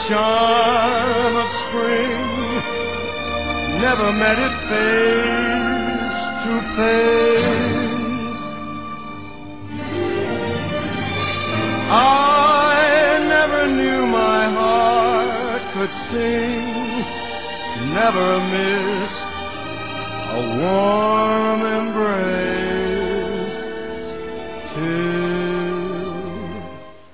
charm of spring, never met it face to face. I never knew my heart could sing, never missed a warm embrace.